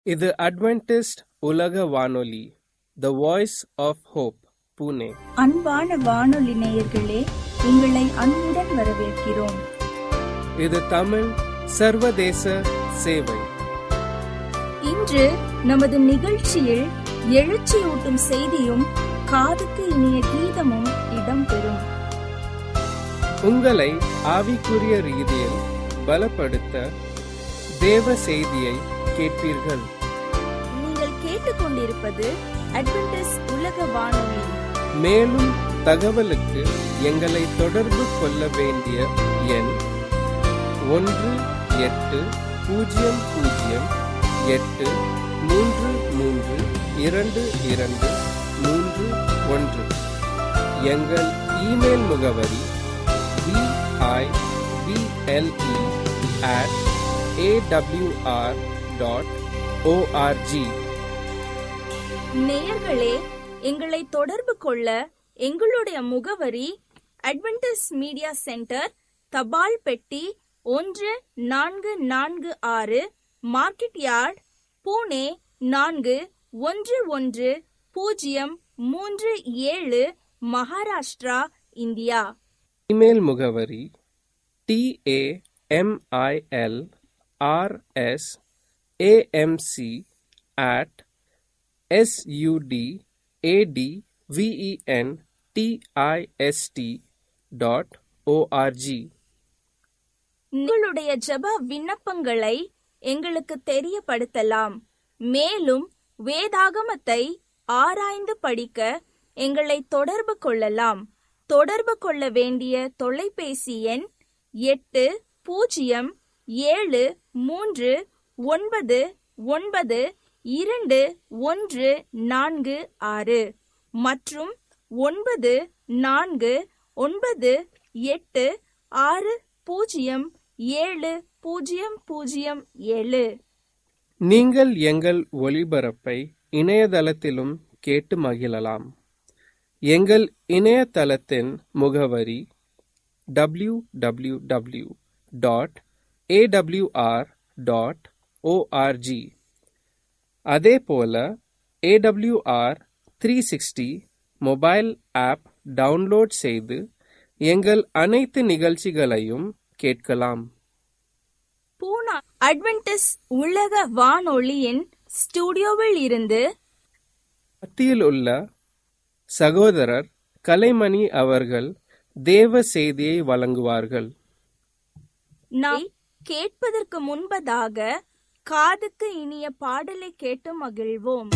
இது அட்வென்டிஸ்ட் உலக வானொலி, the Voice of Hope, Pune. அன்பான வானொலி நேயர்களே, உங்களை அன்புடன் வரவேற்கிறோம். இது தமிழ் சர்வதேச சேவை. இன்று நமது நிகழ்ச்சியில் எழுச்சியூட்டும் செய்தியும் காதுக்கு இனிய கீதமும் இடம்பெறும். உங்களை ஆவிக்குரிய ரீதியில் பலப்படுத்த தேவ செய்தியை கேட்பீர்கள். நீங்கள் கேட்டுக்கொண்டிருப்பது அட்வென்டிஸ்ட் உலக வானொலி. மேலும் தகவலுக்கு எங்களை தொடர்பு கொள்ள வேண்டிய எண் 1-800-833-22-31. எங்கள் இமெயில் முகவரி bible@awr.org. நேயர்களே, எங்களை தொடர்பு கொள்ள எங்களுடைய முகவரி அட்வென்டிஸ்ட் மீடியா சென்டர், தபால் பெட்டி 1446, market yard, Pune 411037, Maharashtra, India. Email முகவரி tamilRS@amc@sudventist.org. உங்களுடைய ஜெப விண்ணப்பங்களை எங்களுக்கு தெரியப்படுத்தலாம். மேலும் வேதாகமத்தை ஆராய்ந்து படிக்க எங்களை தொடர்பு கொள்ளலாம். தொடர்பு கொள்ள வேண்டிய தொலைபேசி எண் 8008099214 மற்றும் 94986007. நீங்கள் எங்கள் ஒளிபரப்பை இணையதளத்திலும் கேட்டு மகிழலாம். எங்கள் இணையதளத்தின் முகவரி www.awr.org. அதேபோல AWR 360 மொபைல் ஆப் டவுன்லோட் செய்து எங்கள் அனைத்து நிகழ்ச்சிகளையும் கேட்கலாம். பூனா அட்வென்டிஸ்ட் உலக வானொலியின் ஸ்டுடியோவில் இருந்து மத்தியில் உள்ள சகோதரர் கலைமணி அவர்கள் தேவ செய்தியை வழங்குவார்கள். நாம் கேட்பதற்கு முன்பதாக காதுக்கு இனிய பாடலை கேட்டு மகிழ்வோம்.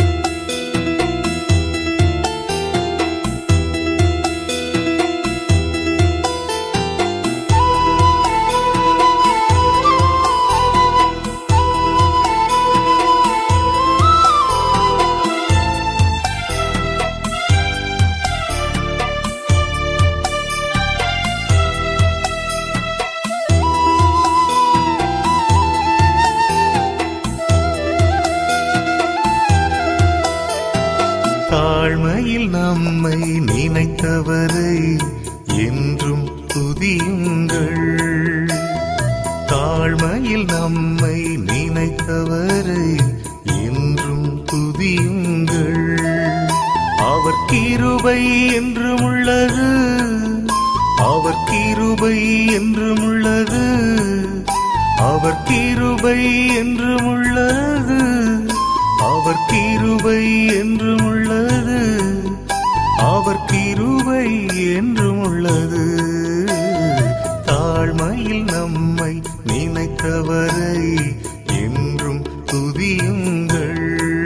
தாழ்மையில் நம்மை நினைத்தவரை என்றும் துதியுங்கள். தாழ்மையில் நம்மை நினைத்தவரை என்றும் துதியுங்கள். அவர் கிருபை என்றும் உள்ளது, அவர் கிருபை என்றும் உள்ளது, அவர் கிருபை என்றும் உள்ளது, அவர் கிருபை என்றும் உள்ளது, அவர் கிருபை என்றும் உள்ளது. தாழ்மையில் நம்மை நினைத்தவரை என்றும் துதியுங்கள்.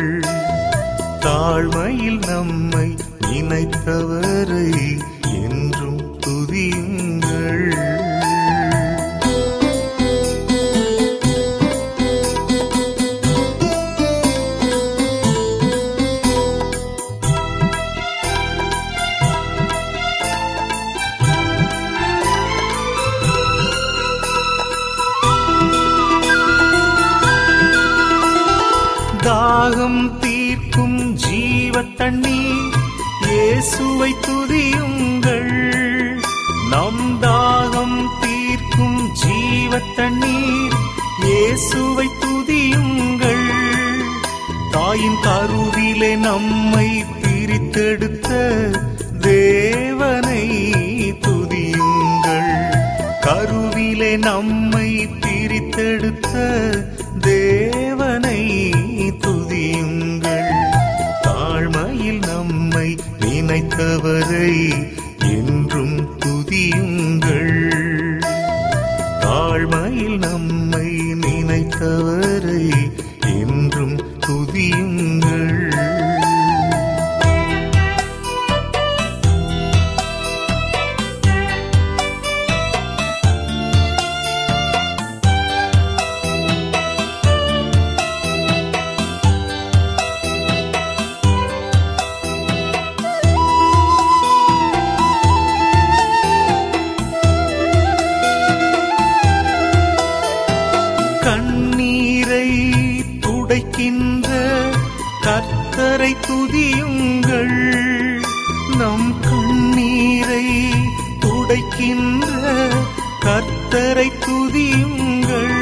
தாழ்மையில் நம்மை நினைத்தவரை என்றும் துதியுங்கள். தாகம் தீர்க்கும் ஜீவ தண்ணீர் இயேசுவை துதியுங்கள். நம் தாகம் தீர்க்கும் ஜீவ தண்ணீர் இயேசுவை துதியுங்கள். தாயின் கருவிலே நம்மை பிரித்தெடுத்த தேவனை துதியுங்கள். கருவிலே நம்மை பிரித்தெடுத்த தேவனை துதியுங்கள். தாழ்மையில் நம்மை நினைத்தவரை என்றும் துதியுங்கள். தாழ்மையில் நம்மை நினைத்தவரை என்றும் துதியுங்கள். கண்ணீரை துடைக்கின்ற கர்த்தரை துதியுங்கள். நம் கண்ணீரை துடைக்கின்ற கர்த்தரை துதியுங்கள்.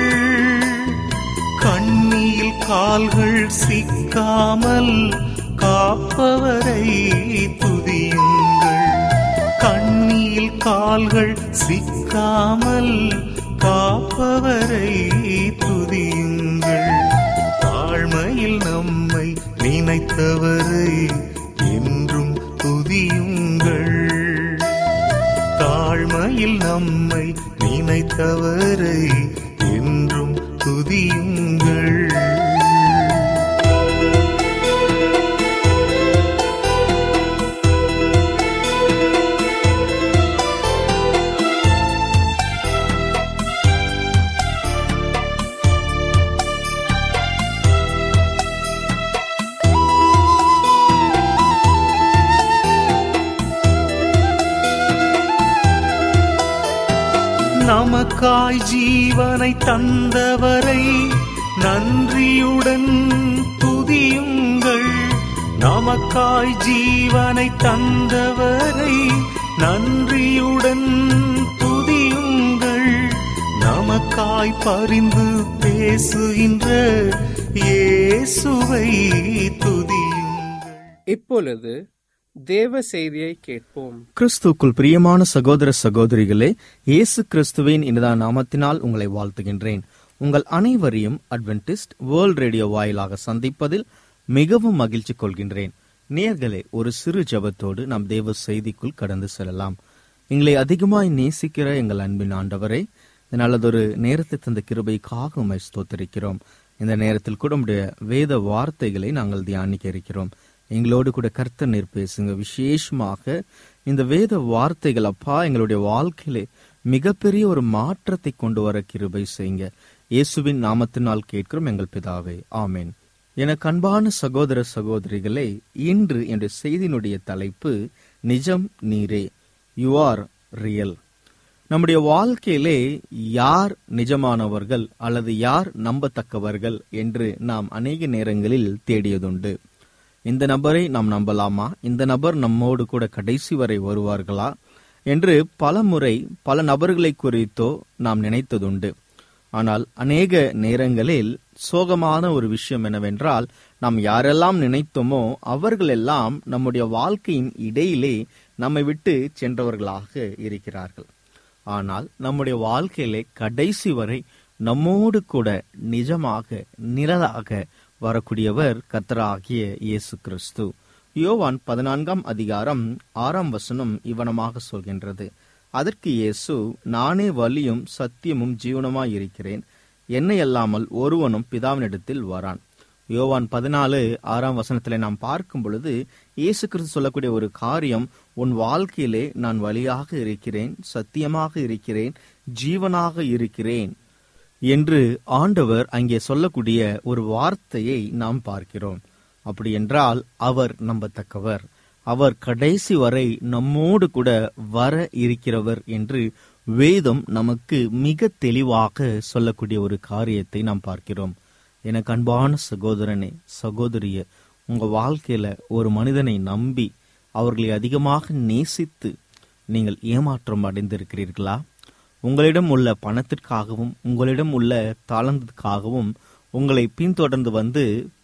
கண்ணியில் கால்கள் சிக்காமல் காப்பவரை துதியுங்கள். கண்ணியில் கால்கள் சிக்காமல் காப்பவரை துதியுங்கள். தாழ்மையில் நம்மை நினைத்தவரை என்றும் துதியுங்கள். தாழ்மையில் நம்மை நினைத்தவரை என்றும் துதியுங்கள். நமக்காய் ஜீவனை தந்தவரை நன்றியுடன் துதியுங்கள். நமக்காய் ஜீவனை தந்தவரை நன்றியுடன் துதியுங்கள். நமக்காய் பரிந்து பேசுகின்ற இயேசுவை துதியுங்கள். இப்பொழுது தேவ செய்தியை கேட்போம். கிறிஸ்துக்குள் பிரியமான சகோதர சகோதரிகளே, இயேசு கிறிஸ்துவின் இனிதான நாமத்தினால் உங்களை வாழ்த்துகின்றேன். உங்கள் அனைவரையும் அட்வென்டிஸ்ட் வேர்ல்ட் ரேடியோ வாயிலாக சந்திப்பதில் மிகவும் மகிழ்ச்சி கொள்கின்றேன். நேயர்களே, ஒரு சிறு ஜெபத்தோடு நாம் தேவ செய்திக்குள் கடந்து செல்லலாம். எங்களை அதிகமாய் நேசிக்கிற எங்கள் அன்பின் ஆண்டவரே, நல்லதொரு நேரத்தை தந்த கிருபைக்காக உம்மை ஸ்தோத்திரிக்கிறோம். இந்த நேரத்தில் கூட உம்முடைய வேத வார்த்தைகளை நாங்கள் தியானிக்க இருக்கிறோம். எங்களோடு கூட கர்த்தர் நீர் பேசுங்க. விசேஷமாக இந்த வேத வார்த்தைகள் அப்பா எங்களுடைய வாழ்க்கையிலே மிகப்பெரிய ஒரு மாற்றத்தை கொண்டு வர கிருபை செய்யுங்க. இயேசுவின் நாமத்தினால் கேட்கிறோம் எங்கள் பிதாவே, ஆமேன். எனக்கு அன்பான சகோதர சகோதரிகளே, இன்று என்னுடைய செய்தியினுடைய தலைப்பு நிஜம் நீரே, யூ ஆர் ரியல். நம்முடைய வாழ்க்கையிலே யார் நிஜமானவர்கள் அல்லது யார் நம்பத்தக்கவர்கள் என்று நாம் அநேக நேரங்களில் தேடியதுண்டு. இந்த நபரை நாம் நம்பலாமா, இந்த நபர் நம்மோடு கூட கடைசி வரை வருவார்களா என்று பல முறை பல நபர்களை குறித்தோ நாம் நினைத்ததுண்டு. ஆனால் அநேக நேரங்களில் சோகமான ஒரு விஷயம் என்னவென்றால், நாம் யாரெல்லாம் நினைத்தோமோ அவர்களெல்லாம் நம்முடைய வாழ்க்கையின் இடையிலே நம்மை விட்டு சென்றவர்களாக இருக்கிறார்கள். ஆனால் நம்முடைய வாழ்க்கையிலே கடைசி வரை நம்மோடு கூட நிஜமாக நிழலாக வரக்கூடியவர் கர்த்தராகிய இயேசு கிறிஸ்து. யோவான் 14ஆம் அதிகாரம் 6ஆம் வசனம் இவனமாக சொல்கின்றது. அதற்கு இயேசு, நானே வழியும் சத்தியமும் ஜீவனுமாய் இருக்கிறேன், என்னை அல்லாமல் ஒருவனும் பிதாவினிடத்தில் வரான். யோவான் 14:6ஆம் வசனத்திலே நாம் பார்க்கும் பொழுது இயேசு கிறிஸ்து சொல்லக்கூடிய ஒரு காரியம், உன் வாழ்க்கையிலே நான் வழியாக இருக்கிறேன், சத்தியமாக இருக்கிறேன், ஜீவனாக இருக்கிறேன் என்று ஆண்டவர் அங்கே சொல்லக்கூடிய ஒரு வார்த்தையை நாம் பார்க்கிறோம். அப்படி என்றால் அவர் நம்பத்தக்கவர், அவர் கடைசி வரை நம்மோடு கூட வர இருக்கிறவர் என்று வேதம் நமக்கு மிக தெளிவாக சொல்லக்கூடிய ஒரு காரியத்தை நாம் பார்க்கிறோம். எனக்கு அன்பான சகோதரனே, சகோதரிய, உங்க வாழ்க்கையில ஒரு மனிதனை நம்பி அவர்களை அதிகமாக நேசித்து நீங்கள் ஏமாற்றம் அடைந்திருக்கிறீர்களா? உங்களிடம் உள்ள பணத்திற்காகவும் உங்களிடம் உள்ள தாளந்துக்காகவும் உங்களை பின்தொடர்ந்து வந்து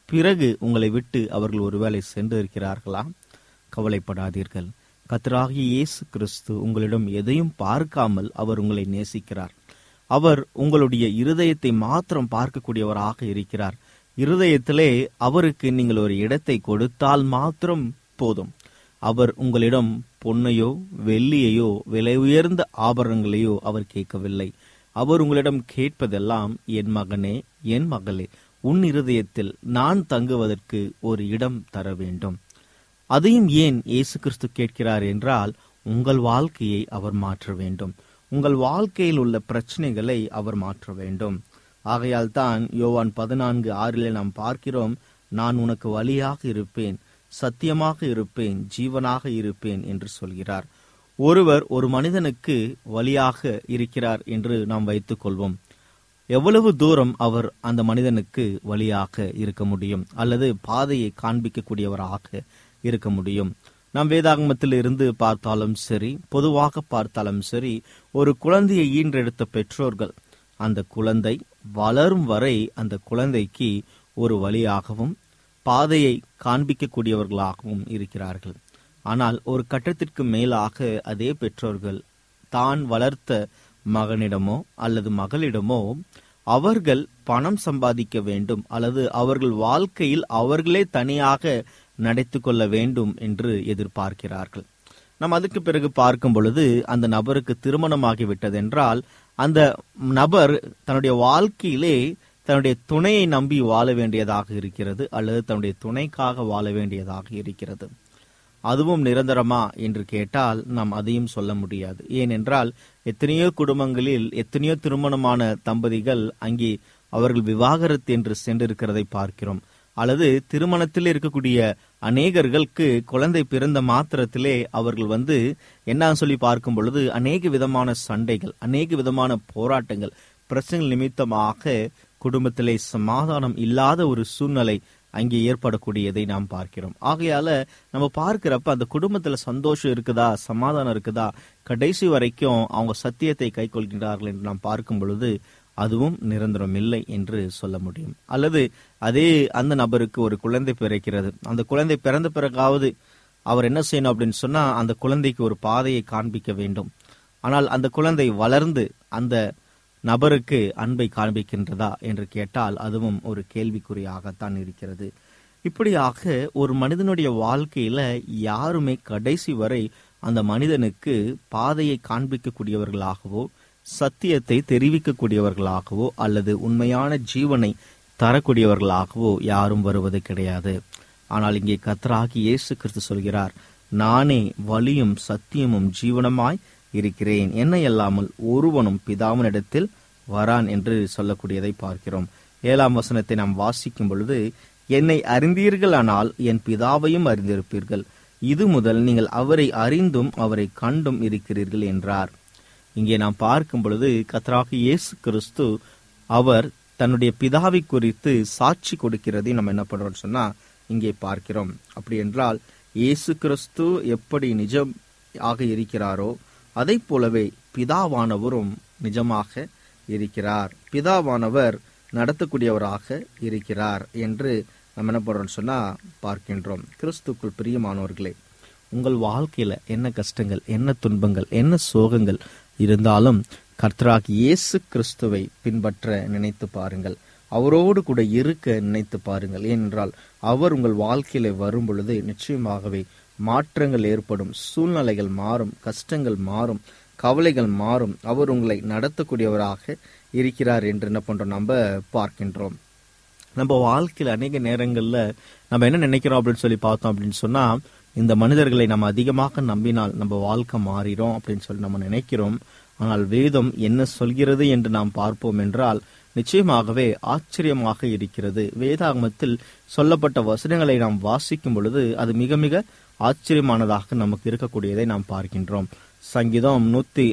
பிறகு உங்களை விட்டு அவர்கள் ஒருவேளை சென்று இருக்கிறார்களா? கவலைப்படாதீர்கள். கர்த்தராகிய இயேசு கிறிஸ்து உங்களிடம் எதையும் பார்க்காமல் அவர் உங்களை நேசிக்கிறார். அவர் உங்களுடைய இருதயத்தை மாத்திரம் பார்க்கக்கூடியவராக இருக்கிறார். இருதயத்திலே அவருக்கு நீங்கள் ஒரு இடத்தை கொடுத்தால் மாத்திரம் போதும். அவர் உங்களிடம் பொன்னையோ வெள்ளியையோ விலை உயர்ந்த ஆபரணங்களையோ அவர் கேட்கவில்லை. அவர் உங்களிடம் கேட்பதெல்லாம், என் மகனே, என் மகளே, உன் இருதயத்தில் நான் தங்குவதற்கு ஒரு இடம் தர வேண்டும். அதையும் ஏன் இயேசு கிறிஸ்து கேட்கிறார் என்றால், உங்கள் வாழ்க்கையை அவர் மாற்ற வேண்டும். உங்கள் வாழ்க்கையில் உள்ள பிரச்சனைகளை அவர் மாற்ற வேண்டும். ஆகையால் தான் யோவான் 14:6 நாம் பார்க்கிறோம், நான் உனக்கு வழியாக இருப்பேன், சத்தியமாக இருப்பேன், ஜீவனாக இருப்பேன் என்று சொல்கிறார். ஒருவர் ஒரு மனிதனுக்கு வழியாக இருக்கிறார் என்று நாம் வைத்துக் கொள்வோம். எவ்வளவு தூரம் அவர் அந்த மனிதனுக்கு வழியாக இருக்க முடியும், அல்லது பாதையை காண்பிக்கக்கூடியவராக இருக்க முடியும்? நாம் வேதாகமத்தில் இருந்து பார்த்தாலும் சரி, பொதுவாக பார்த்தாலும் சரி, ஒரு குழந்தையை ஈன்றெடுத்த பெற்றோர்கள் அந்த குழந்தை வளரும் வரை அந்த குழந்தைக்கு ஒரு வழியாகவும் பாதையை காண்பிக்கக்கூடியவர்களாகவும் இருக்கிறார்கள். ஆனால் ஒரு கட்டத்திற்கு மேலாக அதே பெற்றோர்கள் தான் வளர்த்த மகனிடமோ அல்லது மகளிடமோ அவர்கள் பணம் சம்பாதிக்க வேண்டும், அல்லது அவர்கள் வாழ்க்கையில் அவர்களே தனியாக நடத்தி கொள்ள வேண்டும் என்று எதிர்பார்க்கிறார்கள். நாம் அதுக்கு பிறகு பார்க்கும் பொழுது அந்த நபருக்கு திருமணமாகிவிட்டதென்றால் அந்த நபர் தன்னுடைய வாழ்க்கையிலே தன்னுடைய துணையை நம்பி வாழ வேண்டியதாக இருக்கிறது, அல்லது தன்னுடைய துணைக்காக வாழ வேண்டியதாக இருக்கிறது. அதுவும் நிரந்தரமா என்று கேட்டால் நாம் அதையும் சொல்ல முடியாது. ஏனென்றால் எத்தனையோ குடும்பங்களில் எத்தனையோ திருமணமான தம்பதிகள் அங்கே அவர்கள் விவாகரத்து என்று சென்றிருக்கிறதை பார்க்கிறோம். அல்லது திருமணத்தில் இருக்கக்கூடிய அநேகர்களுக்கு குழந்தை பிறந்த மாத்திரத்திலே அவர்கள் என்ன சொல்லி பார்க்கும் பொழுது அநேக விதமான சண்டைகள், அநேக விதமான போராட்டங்கள், பிரச்சனை நிமித்தமாக குடும்பத்திலே சமாதானம் இல்லாத ஒரு சூழ்நிலை அங்கே ஏற்படக்கூடியதை நாம் பார்க்கிறோம். ஆகையால நம்ம பார்க்கிறப்ப அந்த குடும்பத்துல சந்தோஷம் இருக்குதா, சமாதானம் இருக்குதா, கடைசி வரைக்கும் அவங்க சத்தியத்தை கை கொள்கின்றார்கள் என்று நாம் பார்க்கும் பொழுது அதுவும் நிரந்தரம் இல்லை என்று சொல்ல முடியும். அல்லது அதே அந்த நபருக்கு ஒரு குழந்தை பிறக்கிறது. அந்த குழந்தை பிறந்த பிறகாவது அவர் என்ன செய்யணும் அப்படின்னு சொன்னா அந்த குழந்தைக்கு ஒரு பாதையை காண்பிக்க வேண்டும். ஆனால் அந்த குழந்தை வளர்ந்து அந்த நபருக்கு அன்பை காண்பிக்கின்றதா என்று கேட்டால் அதுவும் ஒரு கேள்விக்குறியாகத்தான் இருக்கிறது. இப்படியாக ஒரு மனிதனுடைய வாழ்க்கையில யாருமே கடைசி வரை அந்த மனிதனுக்கு பாதையை காண்பிக்கக்கூடியவர்களாகவோ சத்தியத்தை தெரிவிக்கக்கூடியவர்களாகவோ அல்லது உண்மையான ஜீவனை தரக்கூடியவர்களாகவோ யாரும் வருவது கிடையாது. ஆனால் இங்கே கர்த்தராகிய இயேசு கிறிஸ்து சொல்கிறார், நானே வழியும் சத்தியமும் ஜீவனமாய் இருக்கிறேன், என்னை அல்லாமல் ஒருவனும் பிதாவினிடத்தில் வரான் என்று சொல்லக்கூடியதை பார்க்கிறோம். 7ஆம் வசனத்தை நாம் வாசிக்கும் பொழுது, என்னை அறிந்தீர்களானால் என் பிதாவையும் அறிந்திருப்பீர்கள், இது முதல் நீங்கள் அவரை அறிந்தும் அவரை கண்டும் இருக்கிறீர்கள் என்றார். இங்கே நாம் பார்க்கும் பொழுது கர்த்தராகிய இயேசு கிறிஸ்து அவர் தன்னுடைய பிதாவை குறித்து சாட்சி கொடுக்கிறதை நம்ம என்ன பண்றோம் சொன்னா இங்கே பார்க்கிறோம். அப்படி என்றால் இயேசு கிறிஸ்து எப்படி நிஜம் ஆக இருக்கிறாரோ அதை போலவே பிதாவானவரும் நிஜமாக இருக்கிறார், பிதாவானவர் நடத்தக்கூடியவராக இருக்கிறார் என்று நம்ம என்ன பண்றோம் சொன்னா பார்க்கின்றோம். கிறிஸ்துக்குள் பிரியமானவர்களே, உங்கள் வாழ்க்கையில என்ன கஷ்டங்கள், என்ன துன்பங்கள், என்ன சோகங்கள் இருந்தாலும் கர்த்தராகிய இயேசு கிறிஸ்துவை பின்பற்ற நினைத்து பாருங்கள், அவரோடு கூட இருக்க நினைத்து பாருங்கள். ஏனென்றால் அவர் உங்கள் வாழ்க்கையில வரும் பொழுது நிச்சயமாகவே மாற்றங்கள் ஏற்படும், சூழ்நிலைகள் மாறும், கஷ்டங்கள் மாறும், கவலைகள் மாறும். அவர் உங்களை நடத்தக்கூடியவராக இருக்கிறார் என்று என்ன பண்றோம் நம்ம பார்க்கின்றோம். நம்ம வாழ்க்கையில அநேக நேரங்கள்ல நம்ம என்ன நினைக்கிறோம் அப்படின்னு சொல்லி பார்த்தோம் அப்படின்னு சொன்னா, இந்த மனிதர்களை நம்ம அதிகமாக நம்பினால் நம்ம வாழ்க்கை மாறிடும் அப்படின்னு சொல்லி நம்ம நினைக்கிறோம். ஆனால் வேதம் என்ன சொல்கிறது என்று நாம் பார்ப்போம் என்றால் நிச்சயமாகவே ஆச்சரியமாக இருக்கிறது. வேதாகமத்தில் சொல்லப்பட்ட வசனங்களை நாம் வாசிக்கும் பொழுது அது மிக மிக ஆச்சரியமானதாக நமக்கு இருக்கக்கூடியதை நாம் பார்க்கின்றோம். சங்கீதம்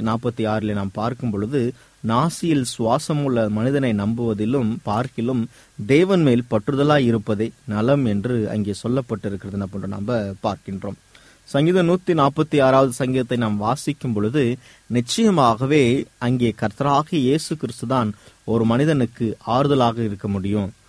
146 நாம் பார்க்கும் பொழுது, நாசியில் சுவாசமுள்ள மனிதனை நம்புவதிலும் பார்க்கிலும் தேவன் மேல் பற்றுதலாய் இருப்பதே நலம் என்று அங்கே சொல்லப்பட்டிருக்கிறது நம்ம பார்க்கின்றோம். சங்கீதம் 146 சங்கீதத்தை நாம் வாசிக்கும் பொழுது நிச்சயமாகவே அங்கே கர்த்தராகிய இயேசு கிறிஸ்துதான் ஒரு மனிதனுக்கு ஆறுதலாக இருக்க முடியும்.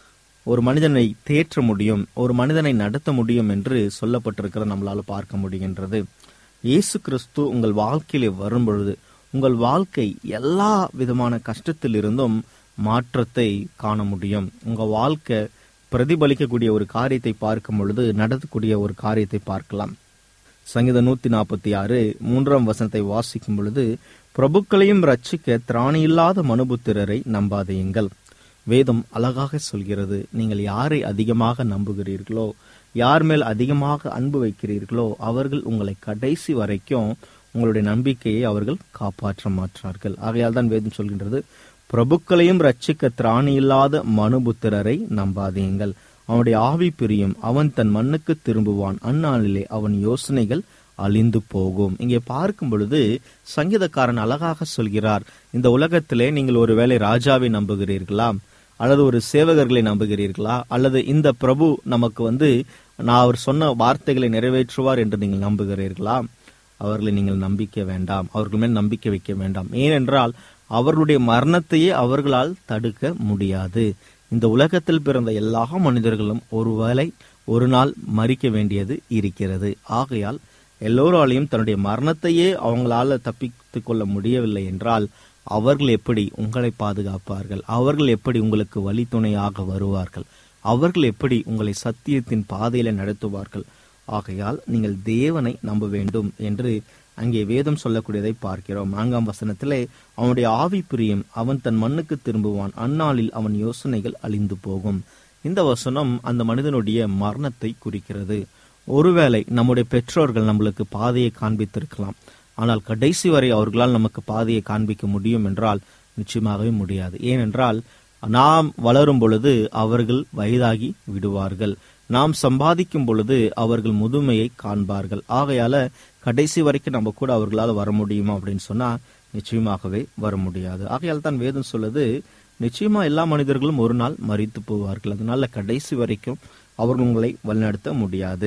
ஒரு மனிதனை தேற்ற முடியும், ஒரு மனிதனை நடத்த முடியும் என்று சொல்லப்பட்டிருக்கிற நம்மளால பார்க்க முடிகின்றது. இயேசு கிறிஸ்து உங்கள் வாழ்க்கையிலே வரும் பொழுது உங்கள் வாழ்க்கை எல்லா விதமான கஷ்டத்தில் இருந்தும் மாற்றத்தை காண முடியும். உங்க வாழ்க்கை பிரதிபலிக்கக்கூடிய ஒரு காரியத்தை பார்க்கும் பொழுது நடத்தக்கூடிய ஒரு காரியத்தை பார்க்கலாம். சங்கீதம் 146 3ஆம் வசனத்தை வாசிக்கும் பொழுது, பிரபுக்களையும் ரட்சிக்க திராணியில்லாத மனுபுத்திரரை நம்பாதீங்கள். வேதம் அழகாக சொல்கிறது, நீங்கள் யாரை அதிகமாக நம்புகிறீர்களோ, யார் மேல் அதிகமாக அன்பு வைக்கிறீர்களோ அவர்கள் உங்களை கடைசி வரைக்கும் உங்களுடைய நம்பிக்கையை அவர்கள் காப்பாற்ற மாற்றார்கள். ஆகையால் தான் வேதம் சொல்கின்றது, பிரபுக்களையும் ரட்சிக்க திராணியில்லாத மனுபுத்திரரை நம்பாதீங்கள். அவனுடைய ஆவி பிரியும், அவன் தன் மண்ணுக்கு திரும்புவான், அந்நாளிலே அவன் யோசனைகள் அழிந்து போகும். இங்கே பார்க்கும் பொழுது சங்கீதக்காரன் அழகாக சொல்கிறார், இந்த உலகத்திலே நீங்கள் ஒருவேளை ராஜாவை நம்புகிறீர்களா, அல்லது ஒரு சேவகர்களை நம்புகிறீர்களா, அல்லது இந்த பிரபு நமக்கு நான் அவர் சொன்ன வார்த்தைகளை நிறைவேற்றுவார் என்று நீங்கள் நம்புகிறீர்களா? அவர்களை நீங்கள் நம்பிக்க வேண்டாம், அவர்கள் மேல் நம்பிக்கை வைக்க வேண்டாம். ஏனென்றால் அவர்களுடைய மரணத்தையே அவர்களால் தடுக்க முடியாது. இந்த உலகத்தில் பிறந்த எல்லா மனிதர்களும் ஒருவேளை ஒரு நாள் மரிக்க வேண்டியது இருக்கிறது. ஆகையால் எல்லோராலையும் தன்னுடைய மரணத்தையே அவங்களால தப்பித்துக் கொள்ள முடியவில்லை என்றால் அவர்கள் எப்படி உங்களை பாதுகாப்பார்கள்? அவர்கள் எப்படி உங்களுக்கு வழித்துணையாக வருவார்கள்? அவர்கள் எப்படி உங்களை சத்தியத்தின் பாதையில நடத்துவார்கள்? ஆகையால் நீங்கள் தேவனை நம்ப வேண்டும் என்று அங்கே வேதம் சொல்லக்கூடியதை பார்க்கிறோம். 4ஆம் வசனத்திலே, அவனுடைய ஆவி பிரியும், அவன் தன் மண்ணுக்கு திரும்புவான், அந்நாளில் அவன் யோசனைகள் அழிந்து போகும். இந்த வசனம் அந்த மனிதனுடைய மரணத்தை குறிக்கிறது. ஒருவேளை நம்முடைய பெற்றோர்கள் நம்மளுக்கு பாதையை காண்பித்திருக்கலாம், ஆனால் கடைசி வரை அவர்களால் நமக்கு பாதையை காண்பிக்க முடியும் என்றால் நிச்சயமாகவே முடியாது. ஏனென்றால் நாம் வளரும் பொழுது அவர்கள் வயதாகி விடுவார்கள், நாம் சம்பாதிக்கும் பொழுது அவர்கள் முதுமையை காண்பார்கள். ஆகையால கடைசி வரைக்கும் நம்ம கூட அவர்களால் வர முடியுமா அப்படின்னு சொன்னா நிச்சயமாகவே வர முடியாது. ஆகையால் தான் வேதம் சொல்லுது, நிச்சயமா எல்லா மனிதர்களும் ஒரு நாள் மரித்து போவார்கள், அதனால கடைசி வரைக்கும் அவர்கள் உங்களை வழிநடத்த முடியாது.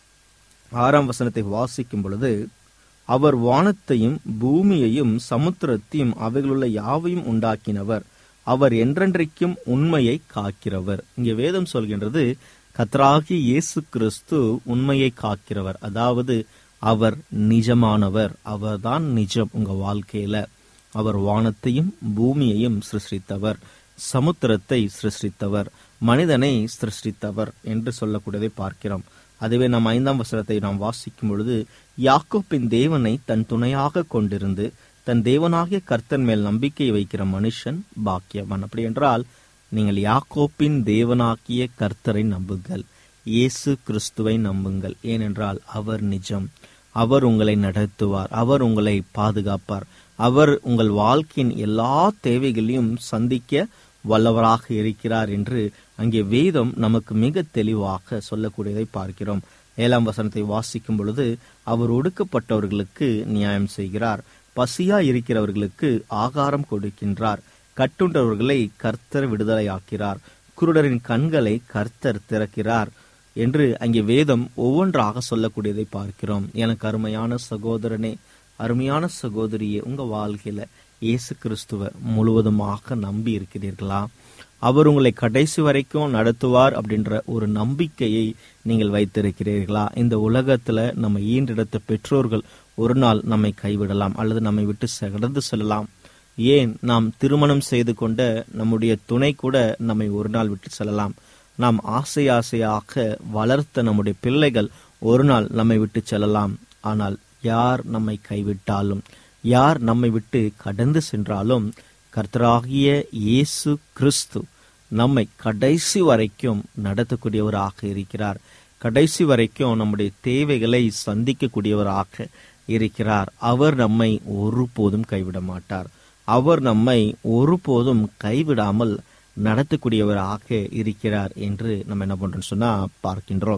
6ஆம் வசனத்தை வாசிக்கும் பொழுது, அவர் வானத்தையும் பூமியையும் சமுத்திரத்தையும் அவைகளுள்ள யாவையும் உண்டாக்கினவர், அவர் என்றென்றைக்கும் உண்மையை காக்கிறவர். இங்கே வேதம் சொல்கின்றது, கர்த்தராகிய இயேசு கிறிஸ்து உண்மையை காக்கிறவர், அதாவது அவர் நிஜமானவர், அவர்தான் நிஜம் உங்க வாழ்க்கையில. அவர் வானத்தையும் பூமியையும் சிருஷ்டித்தவர், சமுத்திரத்தை சிருஷ்டித்தவர், மனிதனை சிருஷ்டித்தவர் என்று சொல்லக்கூடியதை பார்க்கிறோம். அதுவே நாம் 5ஆம் வசனத்தை நாம் வாசிக்கும் பொழுது, யாக்கோப்பின் தேவனை தன் துணையாக கொண்டிருந்து தன் தேவனாகிய கர்த்தர் மேல் நம்பிக்கை வைக்கிற மனுஷன் பாக்கியவான். அப்படி என்றால் நீங்கள் யாக்கோப்பின் தேவனாகிய கர்த்தரை நம்புங்கள், இயேசு கிறிஸ்துவை நம்புங்கள். ஏனென்றால் அவர் நிஜம், அவர் உங்களை நடத்துவார், அவர் உங்களை பாதுகாப்பார், அவர் உங்கள் வாழ்க்கையின் எல்லா தேவைகளையும் சந்திக்க வல்லவராக இருக்கிறார் என்று அங்கே வேதம் நமக்கு மிக தெளிவாக சொல்லக்கூடியதை பார்க்கிறோம். 7ஆம் வசனத்தை வாசிக்கும் பொழுது, அவர் ஒடுக்கப்பட்டவர்களுக்கு நியாயம் செய்கிறார், பசியா இருக்கிறவர்களுக்கு ஆகாரம் கொடுக்கின்றார், கட்டுண்டவர்களை கர்த்தர் விடுதலையாக்கிறார், குருடரின் கண்களை கர்த்தர் திறக்கிறார் என்று அங்கே வேதம் ஒவ்வொன்றாக சொல்லக்கூடியதை பார்க்கிறோம். எனக்கு அருமையான சகோதரனே, அருமையான சகோதரியே, உங்க வாழ்க்கையில இயேசு கிறிஸ்துவ முழுவதுமாக நம்பி இருக்கிறீர்களா? அவர் உங்களை கடைசி வரைக்கும் நடத்துவார் அப்படின்ற ஒரு நம்பிக்கையை நீங்கள் வைத்திருக்கிறீர்களா? இந்த உலகத்துல நம்ம ஈன்றெடுத்த பெற்றோர்கள் ஒரு நாள் நம்மை கைவிடலாம், அல்லது நம்மை விட்டு கடந்து செல்லலாம். ஏன், நாம் திருமணம் செய்து கொண்ட நம்முடைய துணை கூட நம்மை ஒரு நாள் விட்டு செல்லலாம். நாம் ஆசையாக வளர்த்த நம்முடைய பிள்ளைகள் ஒரு நாள் நம்மை விட்டு செல்லலாம். ஆனால் யார் நம்மை கைவிட்டாலும், யார் நம்மை விட்டு கடந்து சென்றாலும், கர்த்தராகிய இயேசு கிறிஸ்து நம்மை கடைசி வரைக்கும் நடத்தக்கூடியவராக இருக்கிறார், கடைசி வரைக்கும் நம்முடைய தேவைகளை சந்திக்கக்கூடியவராக இருக்கிறார். அவர் நம்மை ஒருபோதும் கைவிட மாட்டார், அவர் நம்மை ஒருபோதும் கைவிடாமல் நடத்தக்கூடியவராக இருக்கிறார் என்று நம்ம என்ன பண்றோம்னு சொன்னா பார்க்கின்றோம்.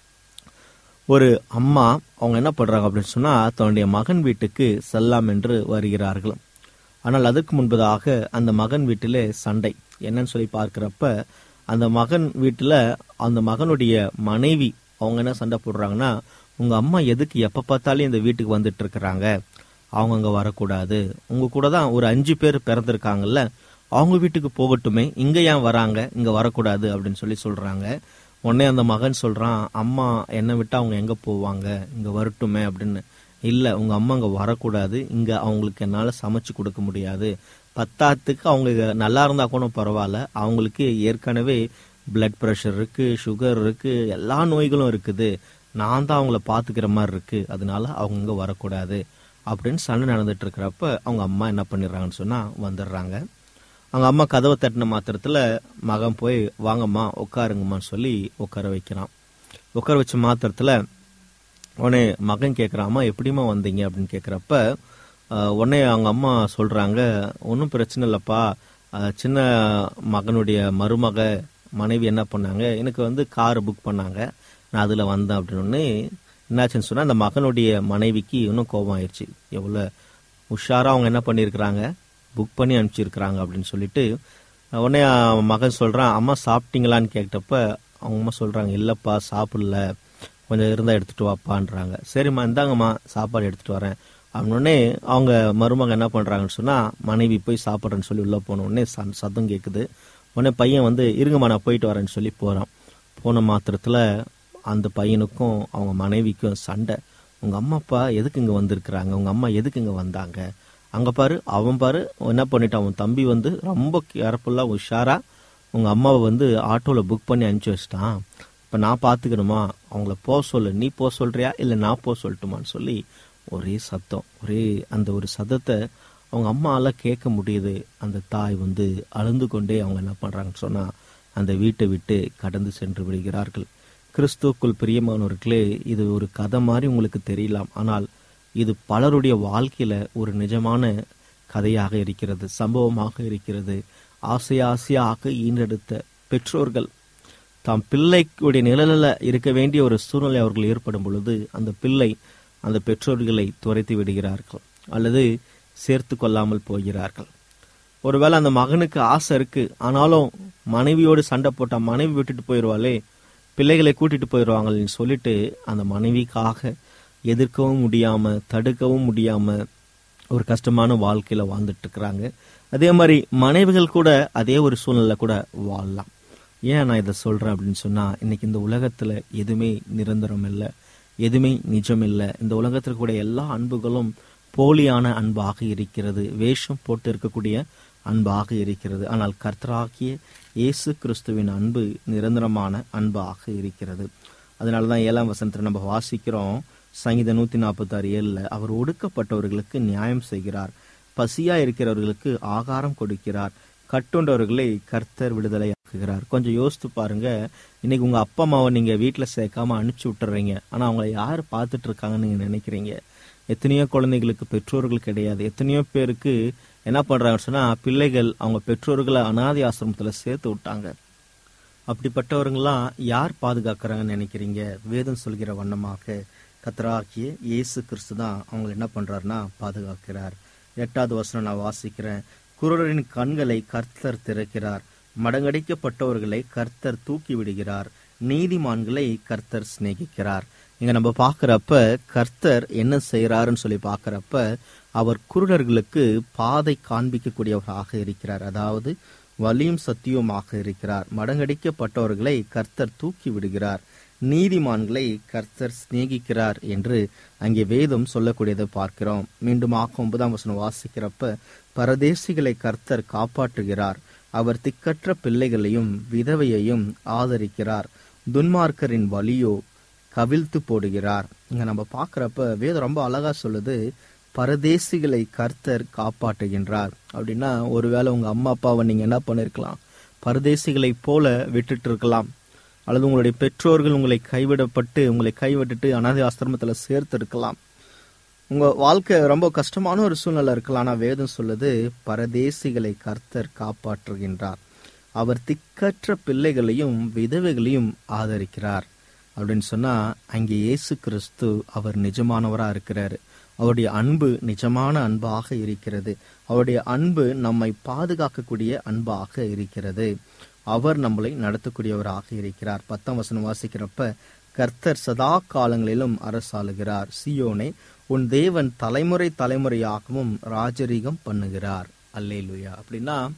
ஒரு அம்மா அவங்க என்ன பண்றாங்க அப்படின்னு சொன்னா, தன்னுடைய மகன் வீட்டுக்கு செல்லாம் என்று வருகிறார்கள். ஆனால் அதுக்கு முன்பதாக அந்த மகன் வீட்டிலே சண்டை. என்னன்னு சொல்லி பார்க்கிறப்ப, அந்த மகன் வீட்டுல அந்த மகனுடைய மனைவி அவங்க என்ன சண்டை போடுறாங்கன்னா, உங்க அம்மா எதுக்கு எப்ப பார்த்தாலும் இந்த வீட்டுக்கு வந்துட்டு இருக்கிறாங்க, அவங்க அங்க வரக்கூடாது, உங்க கூட தான் ஒரு 5 பேர் பிறந்திருக்காங்கல்ல, அவங்க வீட்டுக்கு போகட்டுமே, இங்க ஏன் வராங்க, இங்க வரக்கூடாது அப்படின்னு சொல்லி சொல்றாங்க. உடனே அந்த மகன் சொல்றான், அம்மா என்னை விட்டு அவங்க எங்க போவாங்க, இங்க வரட்டுமே அப்படின்னு. இல்ல, உங்க அம்மா இங்க வரக்கூடாது, இங்க அவங்களுக்கு என்னால சமைச்சு கொடுக்க முடியாது. பத்தாத்துக்கு அவங்க நல்லா இருந்தா கூட பரவாயில்ல, அவங்களுக்கு ஏற்கனவே பிளட் ப்ரெஷர் இருக்கு, சுகர் இருக்கு, எல்லா நோய்களும் இருக்குது, நான் தான் அவங்கள பாத்துக்கிற மாதிரி இருக்கு, அதனால அவங்க இங்க வரக்கூடாது அப்படின்னு சண்டை நடந்துட்டு இருக்கிறப்ப அவங்க அம்மா என்ன பண்ணிடுறாங்கன்னு சொன்னா வந்துடுறாங்க. அவங்க அம்மா கதவை தட்டின மாத்திரத்துல மகன் போய் வாங்கம்மா உட்காருங்கம்மான்னு சொல்லி உட்கார வைக்கிறான். உட்கார வச்ச மாத்திரத்துல உடனே மகன் கேட்குறான், அம்மா எப்படிமா வந்தீங்க அப்படின்னு கேட்குறப்ப உடனே அவங்க அம்மா சொல்றாங்க, ஒன்றும் பிரச்சனை இல்லப்பா, சின்ன மகனுடைய மருமக மனைவி என்ன பண்ணாங்க, எனக்கு கார் புக் பண்ணாங்க, நான் அதில் வந்தேன் அப்படின்னு. என்னாச்சுன்னு சொன்னால் அந்த மகனுடைய மனைவிக்கு இன்னும் கோபம் ஆயிடுச்சு. எவ்வளோ உஷாராக அவங்க என்ன பண்ணியிருக்கிறாங்க, புக் பண்ணி அனுப்பிச்சிருக்கிறாங்க அப்படின்னு சொல்லிட்டு உடனே மகன் சொல்கிறான், அம்மா சாப்பிட்டீங்களான்னு கேட்டப்ப அவங்க அம்மா சொல்கிறாங்க, இல்லைப்பா சாப்பிடல, கொஞ்சம் இருந்தால் எடுத்துகிட்டு வாப்பான்றாங்க. சரிம்மா இந்தாங்கம்மா சாப்பாடு எடுத்துகிட்டு வரேன் அப்படின்னே அவங்க மருமகன் என்ன பண்ணுறாங்கன்னு சொன்னால் மனைவி போய் சாப்பிட்றேன்னு சொல்லி உள்ளே போன உடனே சத்தம் கேட்குது. உடனே பையன் இருங்கம்மா நான் போயிட்டு வரேன்னு சொல்லி போகிறான். போன மாத்திரத்தில் அந்த பையனுக்கும் அவங்க மனைவிக்கும் சண்டை. உங்கள் அம்மா அப்பா எதுக்கு இங்கே வந்திருக்கிறாங்க, உங்கள் அம்மா எதுக்கு இங்கே வந்தாங்க, அங்கே பாரு அவன் பாரு என்ன பண்ணிட்டான், அவன் தம்பி ரொம்ப கேர்ஃபுல்லாக உஷாராக உங்கள் அம்மாவை ஆட்டோவில் புக் பண்ணி அனுப்பிச்சி வச்சிட்டான், இப்போ நான் பார்த்துக்கணுமா, அவங்கள போக சொல்லு, நீ போக சொல்கிறியா இல்லை நான் போக சொல்லட்டுமான்னு சொல்லி ஒரே சத்தம், ஒரே அந்த ஒரு சத்தத்தை அவங்க அம்மாவால் கேட்க முடியுது. அந்த தாய் அழுந்து கொண்டே அவங்க என்ன பண்ணுறாங்கன்னு சொன்னால் அந்த வீட்டை விட்டு கடந்து சென்று விடுகிறார்கள். கிறிஸ்துவுக்குள் பிரியமானவர்களே, இது ஒரு கதை மாதிரி உங்களுக்கு தெரியலாம், ஆனால் இது பலருடைய வாழ்க்கையில ஒரு நிஜமான கதையாக இருக்கிறது, சம்பவமாக இருக்கிறது. ஆசையாக ஈன்றெடுத்த பெற்றோர்கள் தாம் பிள்ளைக்குடைய நிழலில் இருக்க வேண்டிய ஒரு சூழ்நிலை அவர்கள் ஏற்படும் பொழுது அந்த பிள்ளை அந்த பெற்றோர்களை துரைத்து விடுகிறார்கள் அல்லது சேர்த்து கொள்ளாமல் போகிறார்கள். ஒருவேளை அந்த மகனுக்கு ஆசை இருக்கு, ஆனாலும் மனைவியோடு சண்டை போட்டா மனைவி விட்டுட்டு போயிடுவாளே, பிள்ளைகளை கூட்டிட்டு போயிடுவாங்கன்னு சொல்லிட்டு அந்த மனைவிக்காக எதிர்க்கவும் முடியாம தடுக்கவும் முடியாம ஒரு கஷ்டமான வாழ்க்கையில வாழ்ந்துட்டு இருக்கிறாங்க. அதே மாதிரி மனைவிகள் கூட அதே ஒரு சூழ்நிலை கூட வாழலாம். ஏன் நான் இதை சொல்றேன் அப்படின்னு சொன்னா, இன்னைக்கு இந்த உலகத்துல எதுவுமே நிரந்தரம் இல்லை, எதுவுமே நிஜம் இல்லை. இந்த உலகத்தில் கூட எல்லா அன்புகளும் போலியான அன்பாக இருக்கிறது, வேஷம் போட்டு இருக்கக்கூடிய அன்பாக இருக்கிறது. ஆனால் கர்த்தராகிய இயேசு கிறிஸ்துவின் அன்பு நிரந்தரமான அன்பாக இருக்கிறது. அதனாலதான் 7ஆம் வசனத்துல நம்ம வாசிக்கிறோம், சங்கீதம் 146:7, அவர் ஒடுக்கப்பட்டவர்களுக்கு நியாயம் செய்கிறார், பசியா இருக்கிறவர்களுக்கு ஆகாரம் கொடுக்கிறார், கட்டுண்டவர்களை கர்த்தர் விடுதலை ஆக்குகிறார். கொஞ்சம் யோசித்து பாருங்க, இன்னைக்கு உங்க அப்பா அம்மாவை நீங்க வீட்டுல சேர்க்காம அனுப்பிச்சு விட்டுறீங்க, ஆனா அவங்களை யாரு பார்த்துட்டு இருக்காங்கன்னு நீங்க நினைக்கிறீங்க? எத்தனையோ குழந்தைகளுக்கு பெற்றோர்கள் கிடையாது. எத்தனையோ பேருக்கு என்ன பண்றாங்கன்னு சொன்னா, பிள்ளைகள் அவங்க பெற்றோர்களை அனாதை ஆசிரமத்துல சேர்த்து விட்டாங்க. அப்படிப்பட்டவர்களாம் யார் பாதுகாக்கிறாங்கன்னு நினைக்கிறீங்க? வேதம் சொல்கிற வண்ணமாக கர்த்தராகிய இயேசு கிறிஸ்து தான் அவங்களை என்ன பண்றாருன்னா பாதுகாக்கிறார். 8வது வசனம் நான் வாசிக்கிறேன், குருடரின் கண்களை கர்த்தர் திறக்கிறார், மடங்கடிக்கப்பட்டவர்களை கர்த்தர் தூக்கி விடுகிறார், நீதிமான்களை கர்த்தர் சிநேகிக்கிறார். இங்க நம்ம பாக்குறப்ப கர்த்தர் என்ன செய்யறாருன்னு சொல்லி பாக்குறப்ப அவர் குருடர்களுக்கு பாதை காண்பிக்கக்கூடியவராக இருக்கிறார், அதாவது வலியும் சத்தியமாக இருக்கிறார். மடங்கடிக்கப்பட்டவர்களை கர்த்தர் தூக்கி விடுகிறார், நீதிமான்களை கர்த்தர் சிநேகிக்கிறார் என்று அங்கே வேதம் சொல்லக்கூடியதை பார்க்கிறோம். மீண்டும் 9ஆம் வசனம் வாசிக்கிறப்ப, பரதேசிகளை கர்த்தர் காப்பாற்றுகிறார், அவர் திக்கற்ற பிள்ளைகளையும் விதவையையும் ஆதரிக்கிறார், துன்மார்க்கரின் வலியோ கவிழ்த்து போடுகிறார். இங்க நம்ம பாக்குறப்ப வேதம் ரொம்ப அழகா சொல்லுது, பரதேசிகளை கர்த்தர் காப்பாற்றுகின்றார். அப்படின்னா ஒருவேளை உங்க அம்மா அப்பாவை நீங்க என்ன பண்ணிருக்கலாம், பரதேசிகளை போல விட்டுட்டு இருக்கலாம், அல்லது உங்களுடைய பெற்றோர்கள் உங்களை கைவிட்டுட்டு அனாதை ஆசிரமத்துல சேர்த்து இருக்கலாம். உங்க வாழ்க்கை ரொம்ப கஷ்டமான ஒரு சூழ்நிலை இருக்கலாம். ஆனா வேதம் சொல்லுது, பரதேசிகளை கர்த்தர் காப்பாற்றுகின்றார், அவர் திக்கற்ற பிள்ளைகளையும் விதவைகளையும் ஆதரிக்கிறார். அப்படின்னு சொன்னா அங்கே இயேசு கிறிஸ்து அவர் நிஜமானவரா இருக்கிறாரு. அவருடைய அன்பு நிஜமான அன்பாக இருக்கிறது. அவருடைய அன்பு நம்மை பாதுகாக்கக்கூடிய அன்பாக இருக்கிறது. அவர் நம்மளை நடத்தக்கூடியவராக இருக்கிறார். 10ஆம் வசனம் வாசிக்கிறப்ப, கர்த்தர் சதா காலங்களிலும் அரசாளுகிறார், சீயோனே உன் தேவன் தலைமுறை தலைமுறையாகவும் ராஜரீகம் பண்ணுகிறார். அல்லேலூயா. அப்படின்னா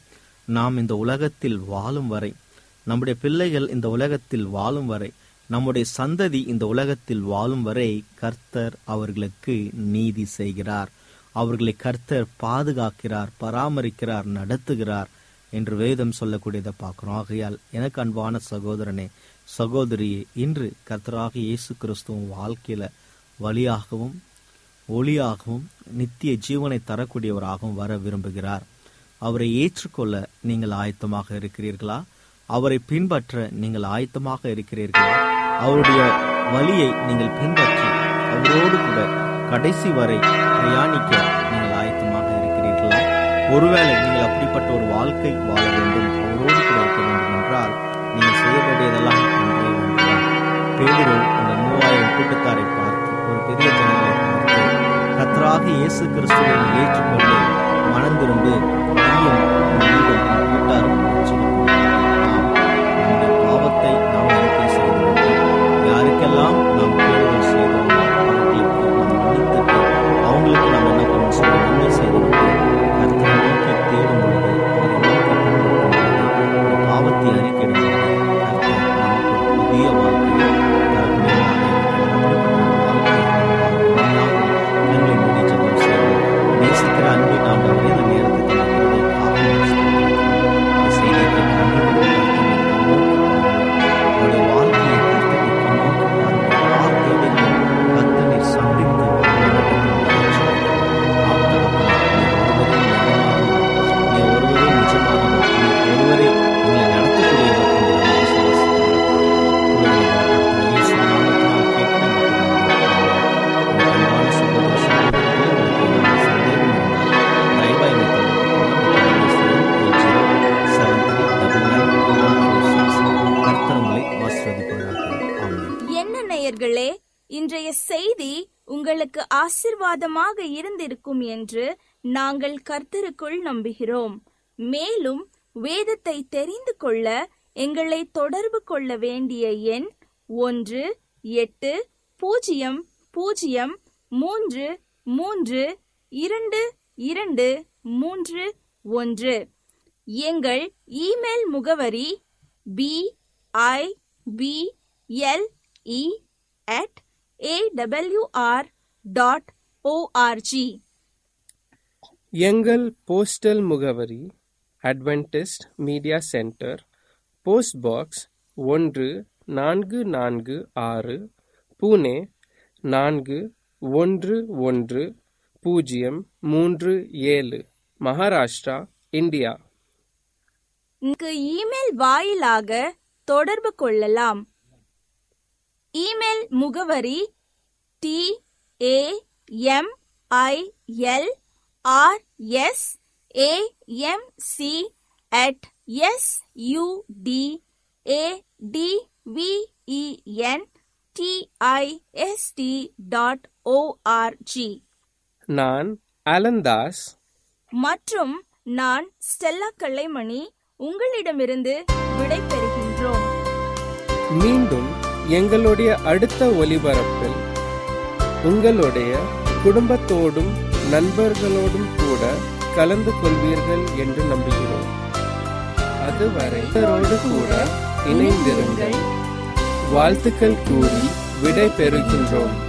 நாம் இந்த உலகத்தில் வாழும் வரை, நம்முடைய பிள்ளைகள் இந்த உலகத்தில் வாழும் வரை, நம்முடைய சந்ததி இந்த உலகத்தில் வாழும் வரை கர்த்தர் அவர்களுக்கு நீதி செய்கிறார். அவர்களை கர்த்தர் பாதுகாக்கிறார், பராமரிக்கிறார், நடத்துகிறார் என்று வேதம் சொல்லக்கூடியதை பார்க்கிறோம். ஆகையால் எனக்கு அன்பான சகோதரனே, சகோதரியே, இன்று கர்த்தராக இயேசு கிறிஸ்துவின் வாழ்க்கையில வழியாகவும் ஒளியாகவும் நித்திய ஜீவனை தரக்கூடியவராகவும் வர விரும்புகிறார். அவரை ஏற்றுக்கொள்ள நீங்கள் ஆயத்தமாக இருக்கிறீர்களா? அவரை பின்பற்ற நீங்கள் ஆயத்தமாக இருக்கிறீர்களா? அவருடைய வழியை நீங்கள் பின்பற்றி அவரோடு கூட கடைசி வரை பிரயாணிக்க நீங்கள் ஆயத்தமாக இருக்கிறீர்களா? ஒருவேளை நீங்கள் அப்படிப்பட்ட ஒரு வாழ்க்கை வாழ வேண்டும், அவரோடு கூட இருக்க வேண்டும் என்றால் நீங்கள் செய்ய வேண்டியதெல்லாம் ஒன்றே ஒன்றுதான். பேதுரு அந்த 3000 கூட்டத்தாரை பார்த்து, ஒரு பெரிய ஜனங்களை பார்த்து, கர்த்தராக இயேசு கிறிஸ்துவை ஏற்றுக்கொண்டு மனம் திரும்பு, நீயும் வீடும் கூட்டாரும் நம்முடைய பாவத்தை நாம் அறிக்கை செய்து யாருக்கெல்லாம் நாம் கேடுதல் செய்தோம் அவர்களுக்கு நாம் மன்னித்துட்டு அவங்களுக்கு நாம் என்ன பண்ண சொல்லி நன்மை செய்துவிட்டு கர்த்தரை நோக்கி தேடும் பொழுது, அவரை நோக்கி பாவத்தை அறிக்கையிடும் பொழுது கர்த்தர் நமக்கு புதிய வாழ்க்கையை தரக்கூடிய மூடி ஜெபம் செய்வோம். நேசிக்கிற அன்பின் ஆண்டவரே, இந்த நேரத்தை செய்தியை வாழ்க்கையை கர்த்தருக்கு நோக்கி கர்த்தனை சந்தித்து நீ ஒருவரே நிஜமானவர், நீ ஒருவரே எங்களை நடத்தக்கூடியவர் நேயர்களே, இன்றைய செய்தி உங்களுக்கு ஆசீர்வாதமாக இருந்திருக்கும் என்று நாங்கள் கர்த்தருக்குள் நம்புகிறோம். மேலும் வேதத்தை தெரிந்து கொள்ள எங்களை தொடர்பு கொள்ள வேண்டிய எண் 1-800-332-2231. எங்கள் இமெயில் முகவரி BIBLE@awr.org. எங்கள் போஸ்டல் முகவரி Adventist media centre, post box 1446, புனே 411037, மகாராஷ்டிரா, இந்தியா. இமெயில் வாயிலாக தொடர்பு கொள்ளலாம். இமெயில் முகவரி tamilsramc@sudentist.org. நான் அலந்தாஸ் மற்றும் நான் ஸ்டெல்லா கலைமணி உங்களிடமிருந்து விடை பெறுகின்றோம். மீண்டும் எங்களுடைய அடுத்த ஒலிபரப்பில் உங்களுடைய குடும்பத்தோடும் நண்பர்களோடும் கூட கலந்து கொள்வீர்கள் என்று நம்புகிறோம். அதுவரை கூட இணைந்திருங்கள். வாழ்த்துக்கள் கூறி விடை பெறுகின்றோம்.